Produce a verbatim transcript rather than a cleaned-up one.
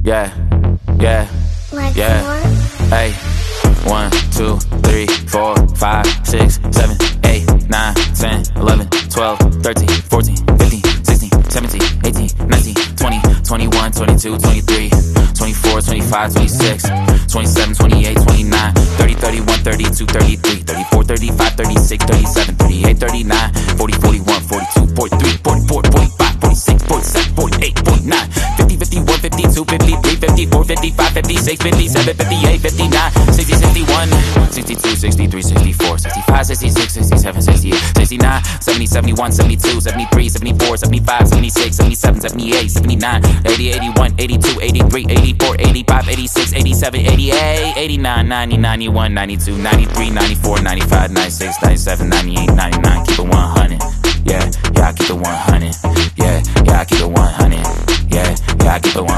Yeah, yeah, Like yeah. more? Hey, one, two, three, four, five, six, seven, eight, nine, ten, eleven, twelve, thirteen, fourteen, fifteen, sixteen, seventeen, eighteen, nineteen, twenty, twenty-one, twenty-two, twenty-three, twenty-four, twenty-five, twenty-six, twenty-seven, twenty-eight, twenty-nine, thirty, thirty-one, thirty-two, thirty-three, thirty-four, thirty-five, thirty-six, thirty-seven, thirty-eight, thirty-nine, forty, forty-one, forty-two, forty-three, forty-four, forty-five, forty-six, forty-seven, forty-eight, forty-nine, fifty, fifty-one, fifty-two, fifty-three, fifty-four, fifty-five, fifty-six, fifty-seven, fifty-eight, fifty-nine, sixty, sixty-one, sixty-two, sixty-three, sixty-four, sixty-five, sixty-six, sixty-seven, sixty-eight, sixty-nine, seventy, seventy-one, seventy-two, seventy-three, seventy-four, seventy-five, seventy-six, seventy-seven, seventy-eight, seventy-nine, eighty, eighty-one, eighty-two, eighty-three, eighty-four, eighty-five, eighty-six, eighty-seven, eighty-eight, eighty-nine, ninety, ninety-one, ninety-two, ninety-three, ninety-four, ninety-five, ninety-six, ninety-seven, ninety-eight, ninety-nine, keep it one hundred. Yeah, yeah, I keep it one hundred. Yeah, yeah, I keep it one hundred. Yeah, yeah, I keep it one hundred.